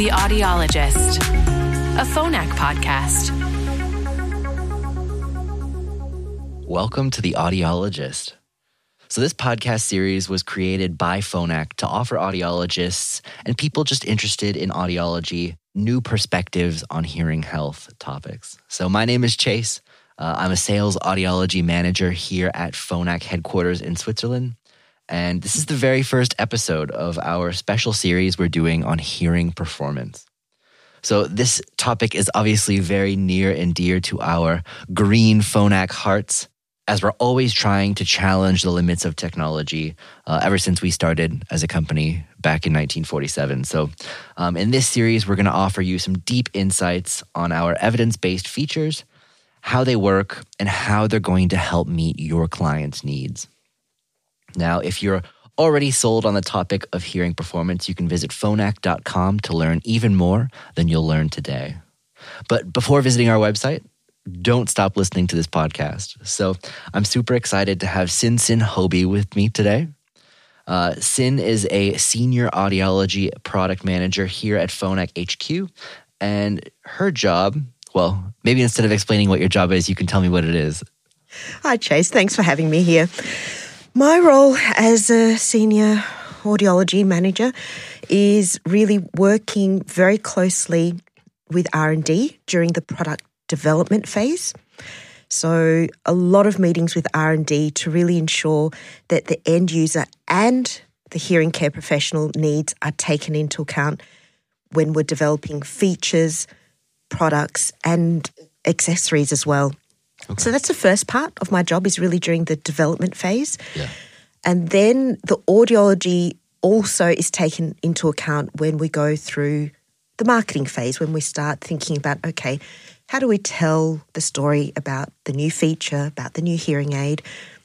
The Audiologist, a Phonak podcast. Welcome to The Audiologist. So this podcast series was created by Phonak to offer audiologists and people just interested in audiology new perspectives on hearing health topics. So my name is Chase. I'm a sales audiology manager here at Phonak headquarters in Switzerland. And this is the very first episode of our special series we're doing on hearing performance. So this topic is obviously very near and dear to our green Phonak hearts, as we're always trying to challenge the limits of technology ever since we started as a company back in 1947. So in this series, we're going to offer you some deep insights on our evidence-based features, how they work, and how they're going to help meet your clients' needs. Now, if you're already sold on the topic of hearing performance, you can visit phonak.com to learn even more than you'll learn today. But before visiting our website, don't stop listening to this podcast. So I'm super excited to have Sin Hobie with me today. Sin is a senior audiology product manager here at Phonak HQ, and her job, well, maybe instead of explaining what your job is, you can tell me what it is. Hi, Chase. Thanks for having me here. My role as a senior audiology manager is really working very closely with R&D during the product development phase. So a lot of meetings with R&D to really ensure that the end user and the hearing care professional needs are taken into account when we're developing features, products, and accessories as well. Okay. So that's the first part of my job, is really during the development phase. Yeah. And then the audiology also is taken into account when we go through the marketing phase, when we start thinking about, okay, how do we tell the story about the new feature, about the new hearing aid?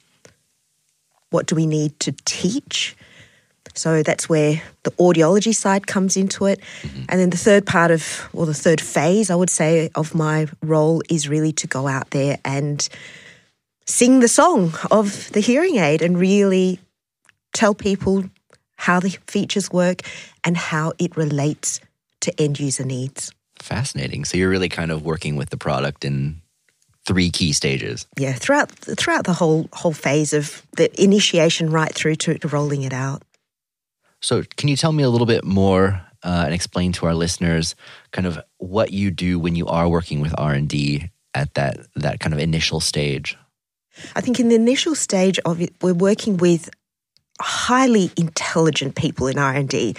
What do we need to teach? So that's where the audiology side comes into it. Mm-hmm. And then the third phase, I would say, of my role is really to go out there and sing the song of the hearing aid and really tell people how the features work and how it relates to end user needs. Fascinating. So you're really kind of working with the product in three key stages. Yeah, throughout the whole phase of the initiation right through to rolling it out. So can you tell me a little bit more and explain to our listeners kind of what you do when you are working with R&D at that kind of initial stage? I think in the initial stage of it, we're working with highly intelligent people in R&D.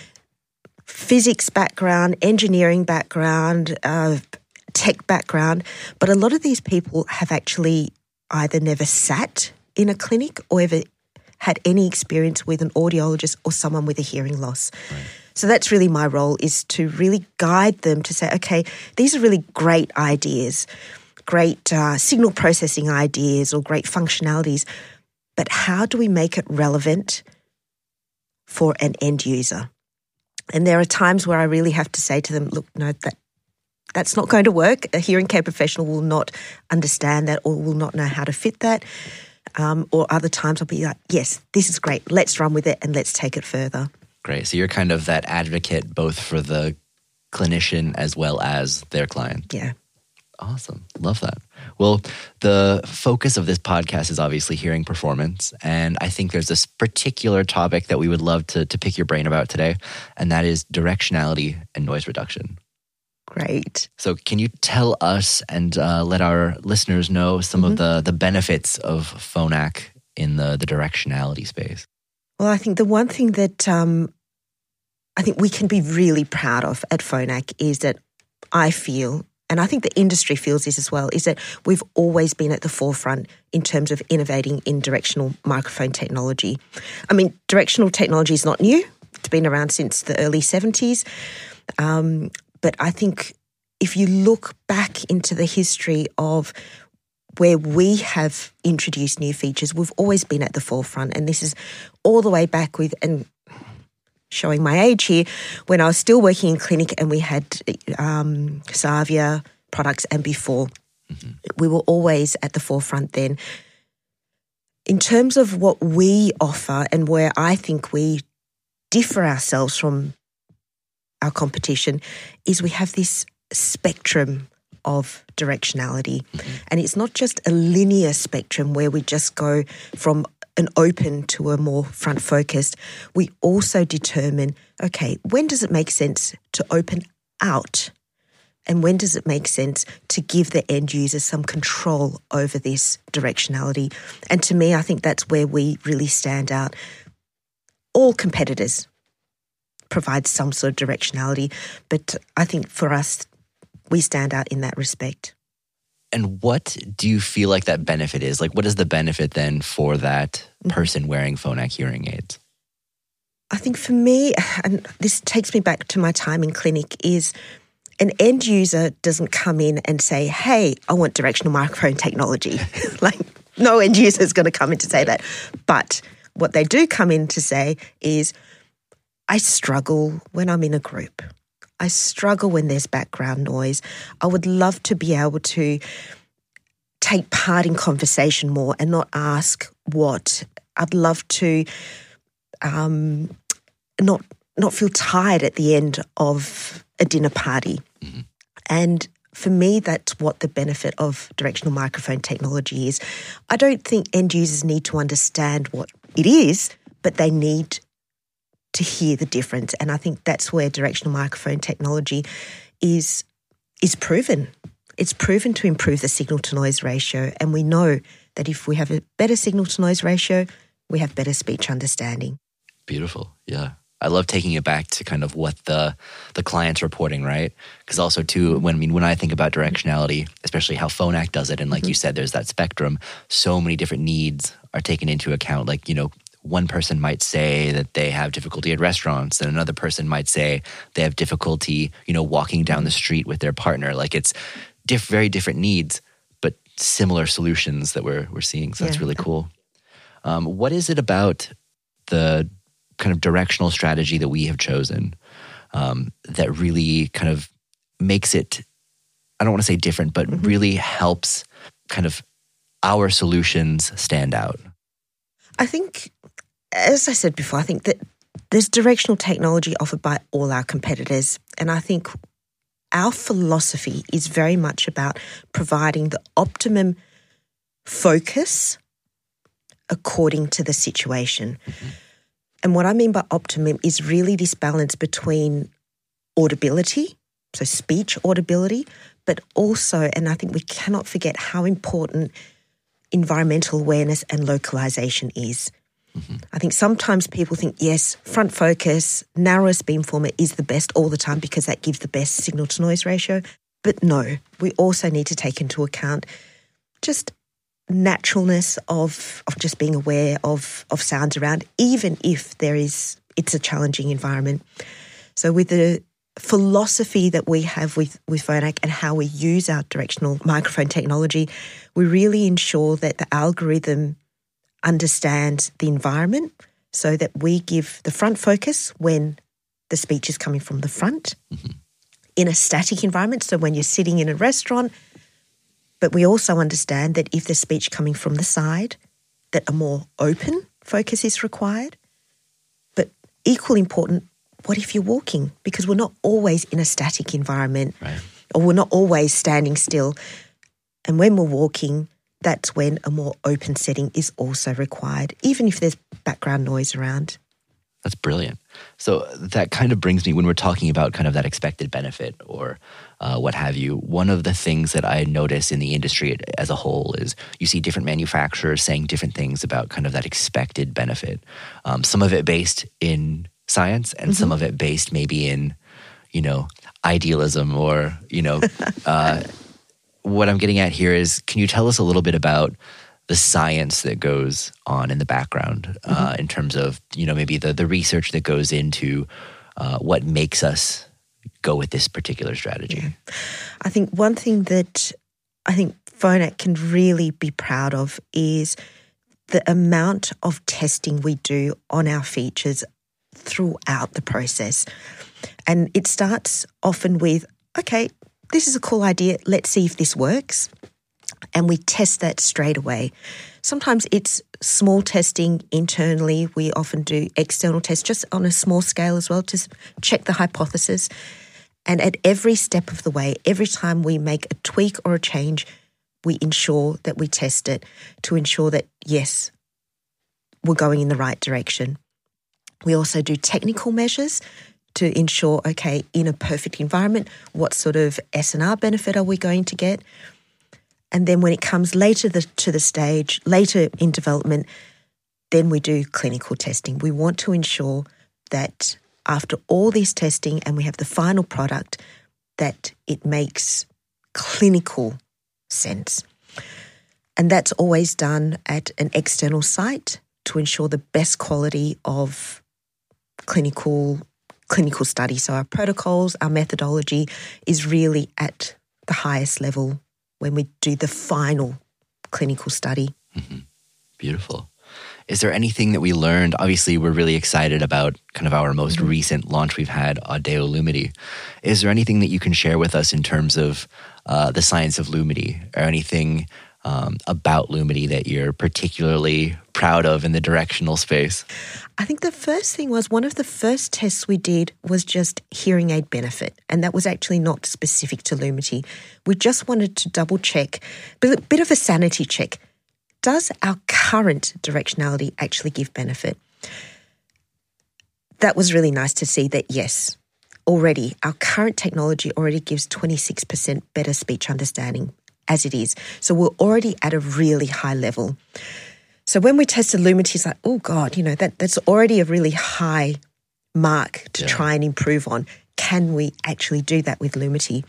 Physics background, engineering background, tech background. But a lot of these people have actually either never sat in a clinic or ever had any experience with an audiologist or someone with a hearing loss. Right. So that's really my role, is to really guide them to say, okay, these are really great ideas, great signal processing ideas or great functionalities, but how do we make it relevant for an end user? And there are times where I really have to say to them, look, no, that's not going to work. A hearing care professional will not understand that or will not know how to fit that. Or other times I'll be like, yes, this is great. Let's run with it and let's take it further. Great. So you're kind of that advocate both for the clinician as well as their client. Yeah. Awesome. Love that. Well, the focus of this podcast is obviously hearing performance. And I think there's this particular topic that we would love to pick your brain about today, and that is directionality and noise reduction. Great. So can you tell us and let our listeners know some of the benefits of Phonak in the directionality space? Well, I think the one thing that I think we can be really proud of at Phonak is that I feel, and I think the industry feels this as well, is that we've always been at the forefront in terms of innovating in directional microphone technology. I mean, directional technology is not new. It's been around since the early 70s. But I think if you look back into the history of where we have introduced new features, we've always been at the forefront. And this is all the way back with, and showing my age here, when I was still working in clinic and we had Savia products and before. Mm-hmm. We were always at the forefront then. In terms of what we offer and where I think we differ ourselves from our competition is we have this spectrum of directionality. And it's not just a linear spectrum where we just go from an open to a more front focused. We also determine, okay, when does it make sense to open out? And when does it make sense to give the end user some control over this directionality? And to me, I think that's where we really stand out. All competitors provide some sort of directionality, but I think for us, we stand out in that respect. And what do you feel like that benefit is? Like, what is the benefit then for that person wearing Phonak hearing aids? I think for me, and this takes me back to my time in clinic, is an end user doesn't come in and say, hey, I want directional microphone technology. Like, no end user is going to come in to say that. But what they do come in to say is, I struggle when I'm in a group. I struggle when there's background noise. I would love to be able to take part in conversation more and not ask what. I'd love to not feel tired at the end of a dinner party. Mm-hmm. And for me, that's what the benefit of directional microphone technology is. I don't think end users need to understand what it is, but they need to hear the difference. And I think that's where directional microphone technology is proven. It's proven to improve the signal-to-noise ratio. And we know that if we have a better signal-to-noise ratio, we have better speech understanding. Beautiful. Yeah. I love taking it back to kind of what the client's reporting, right? Because also too, when I think about directionality, especially how Phonak does it, and like you said, there's that spectrum, so many different needs are taken into account. Like, one person might say that they have difficulty at restaurants, and another person might say they have difficulty, walking down the street with their partner. Like, it's very different needs, but similar solutions that we're seeing. So that's really cool. What is it about the kind of directional strategy that we have chosen that really kind of makes it, I don't want to say different, but really helps kind of our solutions stand out? I think, as I said before, I think that there's directional technology offered by all our competitors. And I think our philosophy is very much about providing the optimum focus according to the situation. Mm-hmm. And what I mean by optimum is really this balance between audibility, so speech audibility, but also, and I think we cannot forget how important environmental awareness and localization is. Mm-hmm. I think sometimes people think, yes, front focus, narrowest beamformer is the best all the time because that gives the best signal-to-noise ratio. But no, we also need to take into account just naturalness of just being aware of sounds around, even if it's a challenging environment. So with the philosophy that we have with Phonak and how we use our directional microphone technology, we really ensure that the algorithm understands the environment so that we give the front focus when the speech is coming from the front in a static environment. So when you're sitting in a restaurant, but we also understand that if the speech coming from the side, that a more open focus is required. But equally important, what if you're walking? Because we're not always in a static environment, right, or we're not always standing still. And when we're walking, that's when a more open setting is also required, even if there's background noise around. That's brilliant. So that kind of brings me, when we're talking about kind of that expected benefit or what have you, one of the things that I notice in the industry as a whole is you see different manufacturers saying different things about kind of that expected benefit. Some of it based in science and some of it based maybe in, idealism or, what I'm getting at here is, can you tell us a little bit about the science that goes on in the background in terms of, maybe the research that goes into what makes us go with this particular strategy? Yeah. I think one thing that I think Phonak can really be proud of is the amount of testing we do on our features throughout the process. And it starts often with, okay, this is a cool idea, let's see if this works. and we test that straight away. Sometimes it's small testing internally. We often do external tests just on a small scale as well to check the hypothesis. And at every step of the way, every time we make a tweak or a change, we ensure that we test it to ensure that, yes, we're going in the right direction. We also do technical measures to ensure, okay, in a perfect environment, what sort of S&R benefit are we going to get? And then when it comes later to the stage, later in development, then we do clinical testing. We want to ensure that after all this testing and we have the final product, that it makes clinical sense. And that's always done at an external site to ensure the best quality of clinical study. So our protocols, our methodology is really at the highest level when we do the final clinical study. Mm-hmm. Beautiful. Is there anything that we learned? Obviously, we're really excited about kind of our most recent launch we've had, Audeo Lumity. Is there anything that you can share with us in terms of the science of Lumity, or anything about Lumity that you're particularly proud of in the directional space? I think the first thing was, one of the first tests we did was just hearing aid benefit, and that was actually not specific to Lumity. We just wanted to double check, a bit of a sanity check. Does our current directionality actually give benefit? That was really nice to see that, yes, already our current technology already gives 26% better speech understanding as it is. So we're already at a really high level. So when we tested Lumity, it's like, oh God, that's already a really high mark to try and improve on. Can we actually do that with Lumity?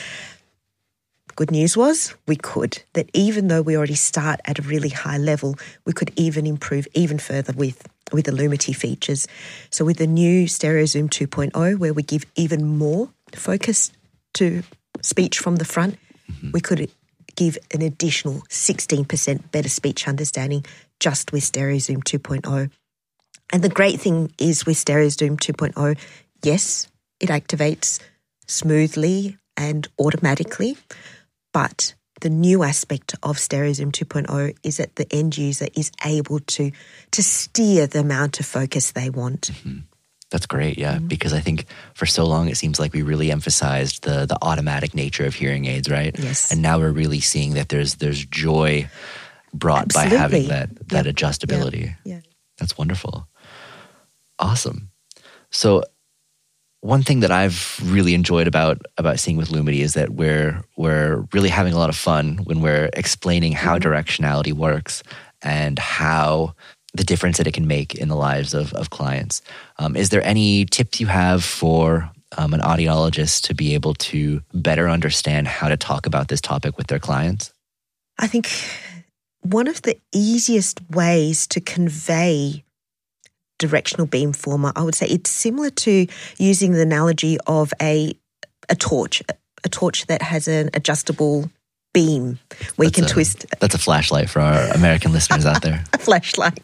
Good news was we could, that even though we already start at a really high level, we could even improve even further with the Lumity features. So with the new Stereo Zoom 2.0, where we give even more focus to speech from the front, we could give an additional 16% better speech understanding just with Stereo Zoom 2.0. And the great thing is with Stereo Zoom 2.0, yes, it activates smoothly and automatically, but the new aspect of Stereo Zoom 2.0 is that the end user is able to steer the amount of focus they want. Mm-hmm. That's great, yeah, because I think for so long it seems like we really emphasized the automatic nature of hearing aids, right? Yes. And now we're really seeing that there's joy brought by having that adjustability. Yeah. That's wonderful. Awesome. So one thing that I've really enjoyed about seeing with Lumity is that we're really having a lot of fun when we're explaining how directionality works and how the difference that it can make in the lives of clients. Is there any tips you have for an audiologist to be able to better understand how to talk about this topic with their clients? I think one of the easiest ways to convey directional beamformer, I would say it's similar to using the analogy of a torch that has an adjustable beam where you can twist. That's a flashlight for our American listeners out there. A flashlight.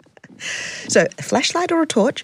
So a flashlight or a torch.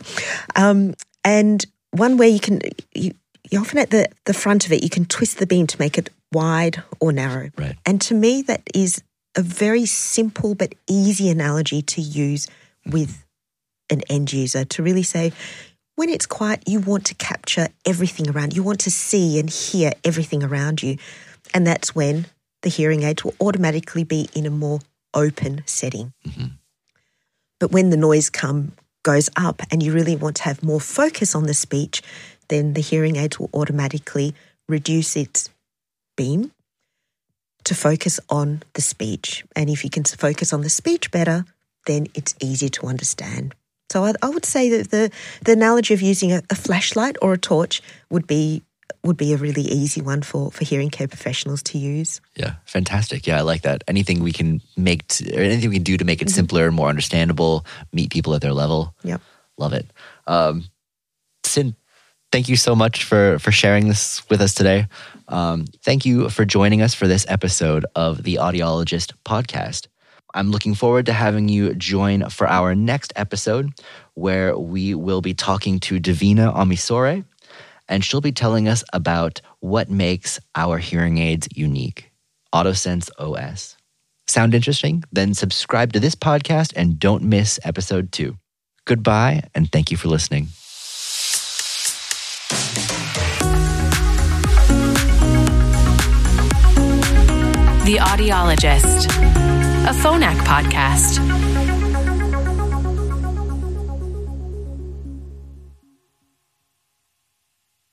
And one where you often at the front of it, you can twist the beam to make it wide or narrow. Right. And to me, that is a very simple but easy analogy to use with an end user, to really say, when it's quiet, you want to capture everything around. You want to see and hear everything around you. And that's when the hearing aid will automatically be in a more open setting. Mm-hmm. But when the noise goes up and you really want to have more focus on the speech, then the hearing aid will automatically reduce its beam to focus on the speech. And if you can focus on the speech better, then it's easier to understand. So I would say that the analogy of using a flashlight or a torch would be a really easy one for hearing care professionals to use. Yeah, fantastic. Yeah, I like that. Anything we can anything we can do to make it simpler, more understandable, meet people at their level. Yep. Love it. Sin, thank you so much for sharing this with us today. Thank you for joining us for this episode of the Audiologist podcast. I'm looking forward to having you join for our next episode, where we will be talking to Davina and she'll be telling us about what makes our hearing aids unique. AutoSense OS. Sound interesting? Then subscribe to this podcast and don't miss episode 2. Goodbye, and thank you for listening. The Audiologist, a Phonak podcast.